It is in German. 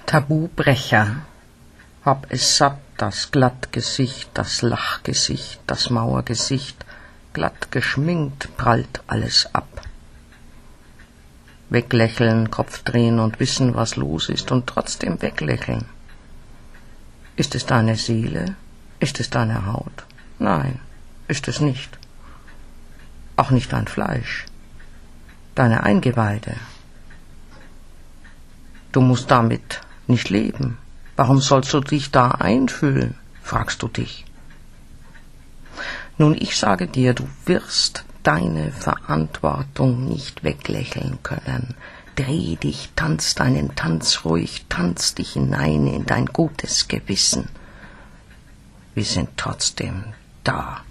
Tabubrecher. Hab es satt, das Glattgesicht, das Lachgesicht, das Mauergesicht, glatt geschminkt prallt alles ab. Weglächeln, Kopf drehen und wissen, was los ist und trotzdem weglächeln. Ist es deine Seele? Ist es deine Haut? Nein, ist es nicht. Auch nicht dein Fleisch, deine Eingeweide. Du musst damit nicht leben. Warum sollst du dich da einfühlen, fragst du dich. Nun, ich sage dir, du wirst deine Verantwortung nicht weglächeln können. Dreh dich, tanz deinen Tanz ruhig, tanz dich hinein in dein gutes Gewissen. Wir sind trotzdem da.